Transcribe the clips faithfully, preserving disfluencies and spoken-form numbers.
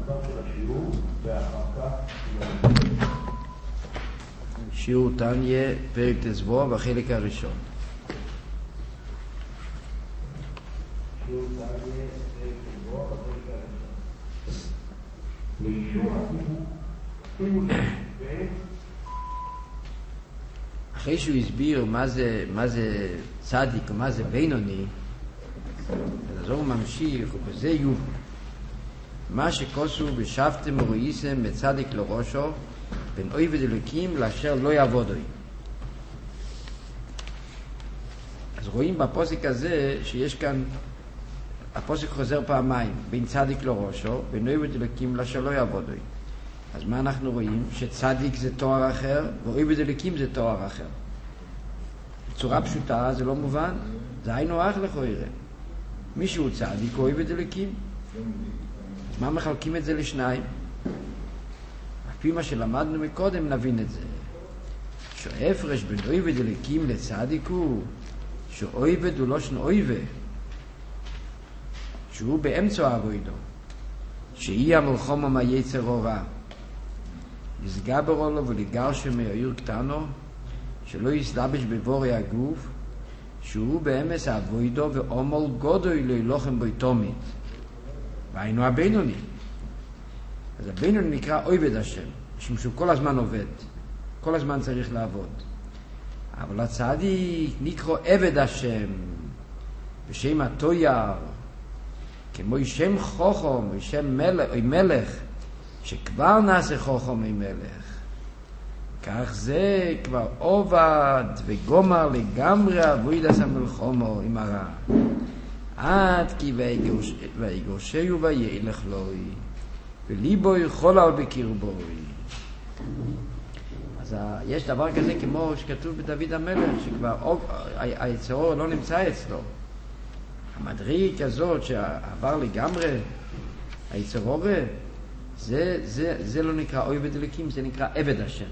השיעור, ואחר כך שיעור תניה, פרק תזבו, בחלק הראשון. שיעור תניה, פרק תזבו, בחלק הראשון. לאישור הסיבוב, אחרי שהוא הסביר מה זה, מה זה צדיק ומה זה בינוני, אז הוא ממשיך, ובזה יהיו מה שכוסו בשבתם ורואיסם מצדיק לראשו בין עובד אלוקים לאשר לא יעבודוי. אז רואים בפוסק הזה שיש כאן, הפוסק חוזר פעמיים, בין צדיק לראשו, בין עובד אלוקים לאשר לא יעבודוי. אז מה אנחנו רואים? שצדיק זה תואר אחר, ועובד אלוקים זה תואר אחר. בצורה פשוטה זה לא מובן, זה היינו אח לכוירה. מישהו צדיק או עובד אלוקים. אז מה מחלקים את זה לשניים? על פי מה שלמדנו מקודם נבין את זה. שההפרש בין עובד אלוקים לצדיק הוא שעובד הוא לא שן עובד, שהוא באמצע העבודה, שהיא המלחמה מהיצר הרע, לסגבר לו ולגרש מהעיר קטנו, שלא יסלבש בבורי הגוף, שהוא באמס העבודה ועומל גודוי להילוחם בו תומית. והיינו הבינוני. אז הבינוני נקרא עובד השם, משום שהוא כל הזמן עובד, כל הזמן צריך לעבוד. אבל הצדיק נקרא עבד השם, בשם התויר, כמו שם חוכם, שם מלך, מלך, שכבר נעשה חוכם ממלך. כך זה כבר עובד וגומר לגמרי עבודת המלחמה עם הרע. עד כי ויגורשהו וילך לוי, וליבו יכול על בקרבוי. אז יש דבר כזה כמו שכתוב בדוד המלך, שכבר היצר הרע לא נמצא אצלו. המדריג הזאת שעבר לגמרי היצר הרע, זה, זה, זה לא נקרא עובד אלוקים, זה נקרא עבד השם.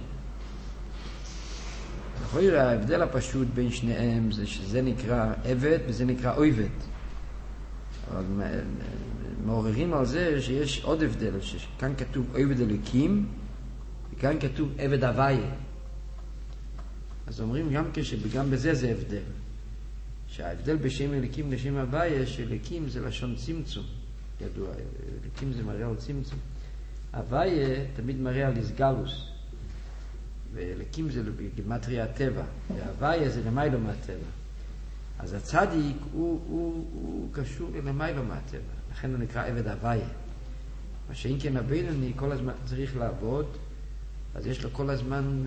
לכן ההבדל הפשוט בין שניהם זה שזה נקרא עבד וזה נקרא עובד. אבל מעוררים על זה שיש עוד הבדל, שכאן כתוב עובד אלוקים וכאן כתוב עבד הוויה. אז אומרים גם כשגם בזה זה הבדל. שההבדל בשם אלוקים לשם הוויה, שאלוקים זה לשון צמצום. ידוע, אלוקים זה מראה על צמצום. הוויה תמיד מראה על איסגלוס. ואלוקים זה בגימטריה הטבע. וההוויה זה למיילו מהטבע. אז הצדיק הוא, הוא, הוא קשור למיילו מהטבע. לכן הוא נקרא עבד הוויה. מה שאין כן הבינוני כל הזמן צריך לעבוד, אז יש לו כל הזמן,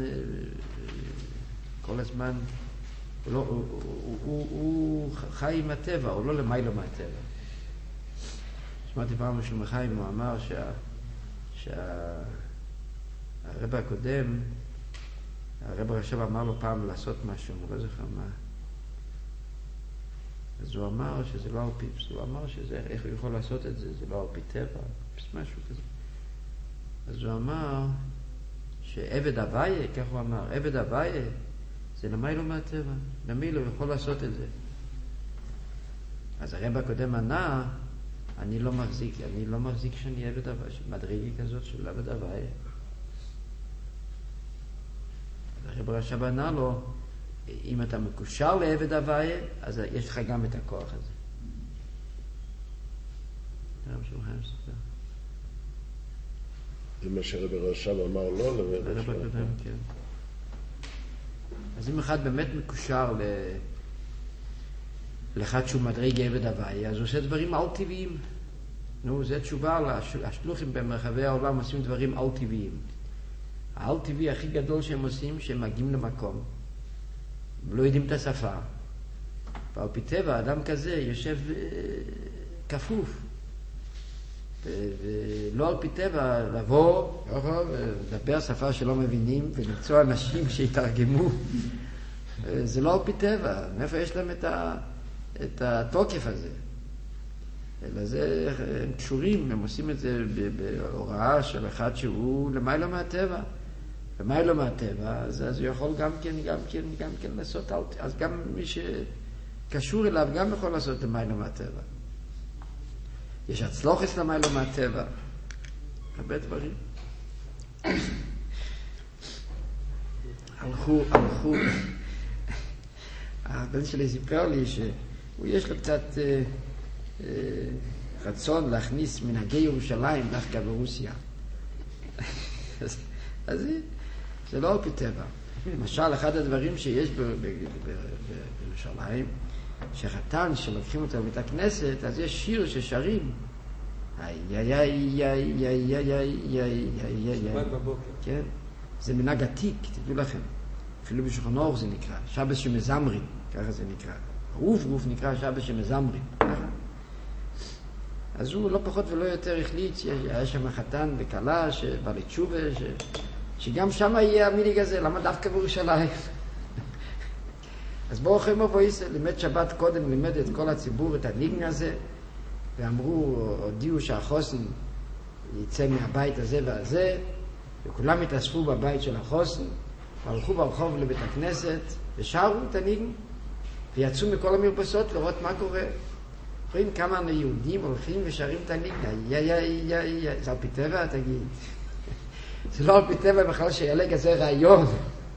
כל הזמן, הוא, לא, הוא, הוא, הוא, הוא חי עם הטבע, הוא לא למיילו מהטבע. שמעתי פעם משלום חיים, הוא אמר שה, שהרבא הקודם, הרבא עכשיו אמר לו פעם לעשות משהו, הוא לא זוכר מה. אז הוא אמר שזה לא על פי, הוא אמר שזה, איך הוא יכול לעשות את זה, זה לא על פי טבע, משהו כזה. אז הוא אמר שעבד הוויה, כך הוא אמר, עבד הוויה, זה למיילו מהטבע, למיילו הוא יכול לעשות את זה. אז הרבא הקודם ענה, אני לא מחזיק, אני לא מחזיק שאני עבד הוויה, מדרגה כזאת של עבד הוויה. הרב רש"ב ענה לו, אם אתה מקושר לעבד הוויה, אז יש לך גם את הכוח הזה. הרב שלוחם ספר. זה מה שהרב רש"ב אמר לא לעבד הרב הקודם, כן. אז אם אחד באמת מקושר ל... לאחד שהוא מדרג עבד הוויה, אז הוא עושה דברים על טבעיים. נו, זה תשובה, השלוחים במרחבי העולם עושים דברים על טבעיים. העל טבעי הכי גדול שהם עושים, שהם מגיעים למקום, ולא יודעים את השפה. ועל פי טבע, אדם כזה יושב אה, כפוף. ולא על פי טבע לבוא, ולדבר שפה שלא מבינים, ולמצוא אנשים שיתרגמו. זה לא על פי טבע. מאיפה יש להם את, ה, את התוקף הזה? אלא זה, הם קשורים, הם עושים את זה בהוראה של אחד שהוא למיילו מהטבע. למיילו מהטבע, אז, אז הוא יכול גם כן, גם כן, גם כן לעשות, אז גם מי שקשור אליו גם יכול לעשות למיילו מהטבע. יש הצלוחס למיילו מהטבע. הרבה דברים. הלכו, הלכו, הבן שלי סיפר לי שהוא יש לו קצת אה, אה, רצון להכניס מנהגי ירושלים דווקא ברוסיה. אז, אז זה לא על פי טבע. למשל, אחד הדברים שיש ב, ב, ב, ב, ב, בירושלים, שחתן שלוקחים אותו לבית הכנסת, אז יש שיר ששרים. איי איי איי איי איי איי איי איי איי איי. כן? זה מנהג עתיק, תדעו לכם. אפילו בשולחן אור זה נקרא, שבת שמזמרים, ככה זה נקרא. רוף רוף נקרא שבת שמזמרים. אז הוא לא פחות ולא יותר החליט שיש שם חתן וכלה שבא לתשובה, ש... שגם שם יהיה המיניג הזה, למה דווקא בירושלים? אז ברוך הם אבויס, לימד שבת קודם, לימד את כל הציבור את הניגן הזה, ואמרו, הודיעו שהחוסן יצא מהבית הזה והזה, וכולם התאספו בבית של החוסן, והלכו ברחוב לבית הכנסת, ושרו את הניגן, ויצאו מכל המרפסות לראות מה קורה. רואים כמה יהודים הולכים ושרים את הניגן, איי איי איי איי, זה על פי טבע, תגיד. זה לא על פי טבע בכלל שיעלה כזה רעיון.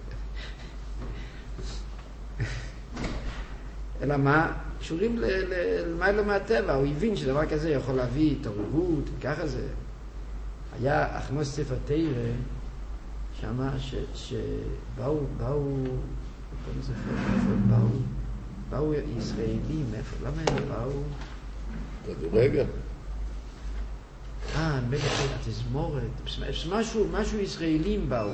אלא מה? קשורים למיילו מהטבע. הוא הבין שדבר כזה יכול להביא התעוררות, וככה זה. היה אחמוס ספר תורה, שמה שבאו, באו, באו, באו ישראלים, איפה? למה הם באו? כדורגל. אה, נדמה לי התזמורת, משהו, משהו ישראלים באו.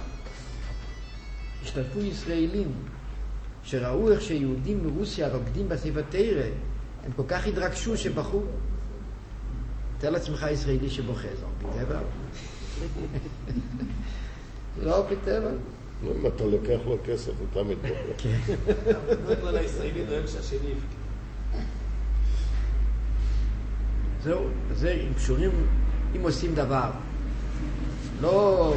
השתתפו ישראלים, שראו איך שיהודים מרוסיה רוקדים בספר תורה, הם כל כך התרגשו שבכו. תאר לעצמך ישראלי שבוכה, זה על פי טבע. זה לא על פי טבע. אם אתה לוקח לו כסף, הוא תמיד בוכה. כן. זה כלל הישראלי דואג שהשני יבכה. זהו, זה אם קשורים, אם עושים דבר, לא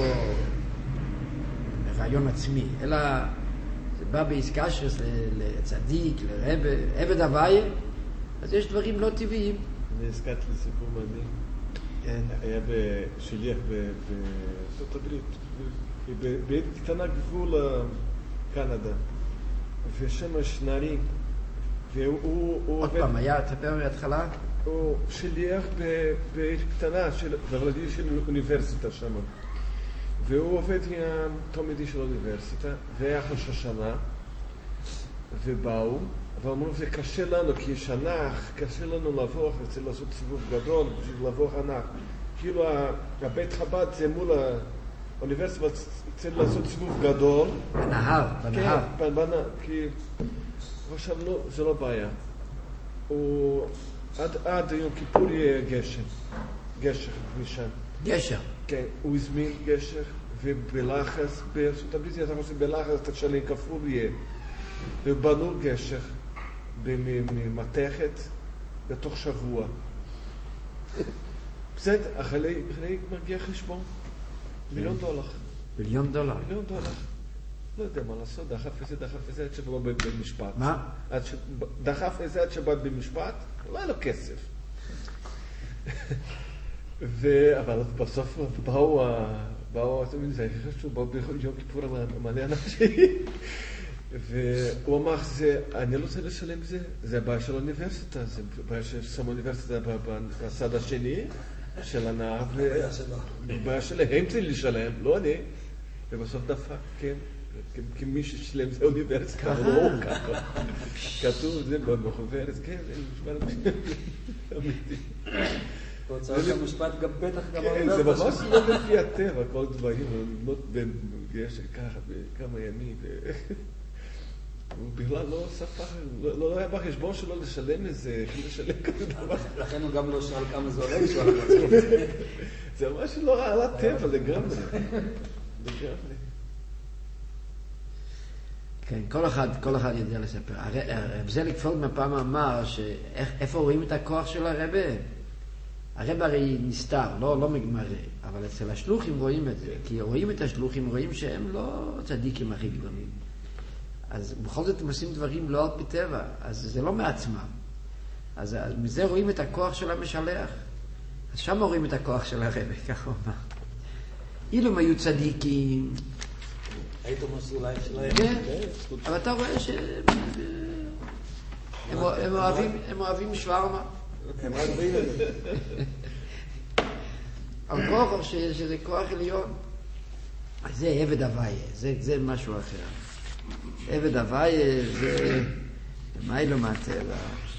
רעיון עצמי, אלא זה בא בעסקה לצדיק, לרבא, עבד הוויה, אז יש דברים לא טבעיים. אני הזכרתי לסיפור מעניין. כן. היה בשליח בארצות הברית, בעיר קטנה גבול קנדה, ושם יש נערים, והוא עוד פעם, היה, תספר מההתחלה? הוא שליח בעיר קטנה, בוולדי של אוניברסיטה שם. והוא עובד עם תלמידי של האוניברסיטה, והיה ראש השנה, ובאו, אבל אמרו, זה קשה לנו, כי יש ענך, קשה לנו לבוא, וצריך לעשות סיבוב גדול, בשביל לבוא ענך. כאילו, הבית חב"ד זה מול האוניברסיטה, צריך לעשות סיבוב גדול. בנהר, בנהר. כן, בנהר, כי עכשיו לא, זה לא בעיה. הוא, עד, עד יום כיפור יהיה גשם, גשר משם. גשר. כן, הוא הזמין גשר, ובלחץ, בארצות הברית, אתה חושב, בלחץ אתה תשלם כפול יהיה. ובנו גשר ממתכת בתוך שבוע. בסדר, אחרי מגיע חשבון, מיליון דולר. מיליון דולר. מיליון דולר. לא יודע מה לעשות, דחף איזה, דחף איזה עד שבא במשפט. מה? דחף איזה עד שבא במשפט, לא היה לו כסף. אבל בסוף באו, באו, אתם יודעים, זה חשוב, באו ביום כיפור על מלא אנשים. והוא אמר, אני לא רוצה לשלם זה, זה הבעיה של האוניברסיטה, זה בעיה ששם האוניברסיטה בצד השני של הנער, ובעיה שלהם צריך לשלם, לא אני. ובסוף דפק, כן, כי מי ששלם זה האוניברסיטה, לא הוא ככה. כתוב, זה בחוברת, כן, זה נשמע אמיתי. בהוצאה של המשפט גם בטח גם כן, זה ממש לא לפי הטבע, כל דברים, לבנות בגשם ככה, בכמה ימים. הוא בכלל לא ספר, לא היה בחשבון שלו לשלם איזה, לשלם כזה דבר. לכן הוא גם לא שאל כמה זה עולה, שהוא הלך לצפות. זה ממש לא רע על הטבע, לגמרי. לגמרי. כן, כל אחד, כל אחד יודע לספר. הרב זליג פלדמן פעם אמר שאיפה רואים את הכוח של הרבה? הרב הרי נסתר, לא, לא מראה, אבל אצל השלוחים רואים את זה, כי רואים את השלוחים, רואים שהם לא צדיקים הכי גדולים. אז בכל זאת הם עושים דברים לא על פי טבע, אז זה לא מעצמם. אז, אז מזה רואים את הכוח של המשלח. אז שם רואים את הכוח של הרב, ככה הוא אמר. אילו הם היו צדיקים, היית אומר שאולי שלהם. כן, אבל אתה רואה שהם הם אוהבים, הם אוהבים שווארמה. הם רק רואים את זה. על כוח שזה כוח עליון. זה עבד הוויה, זה, זה משהו אחר. עבד הוויה זה מיילו מהטבע.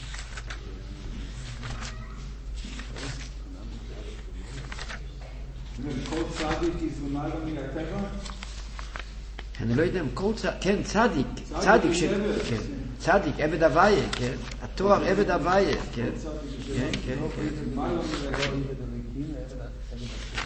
כל צדיק יזמר מהטבע? אני לא יודע אם כל צדיק, כן, צדיק, צדיק, ש... כן, צדיק, עבד הוויה, כן, התואר עבד הוויה, כן, כן, כן, כן.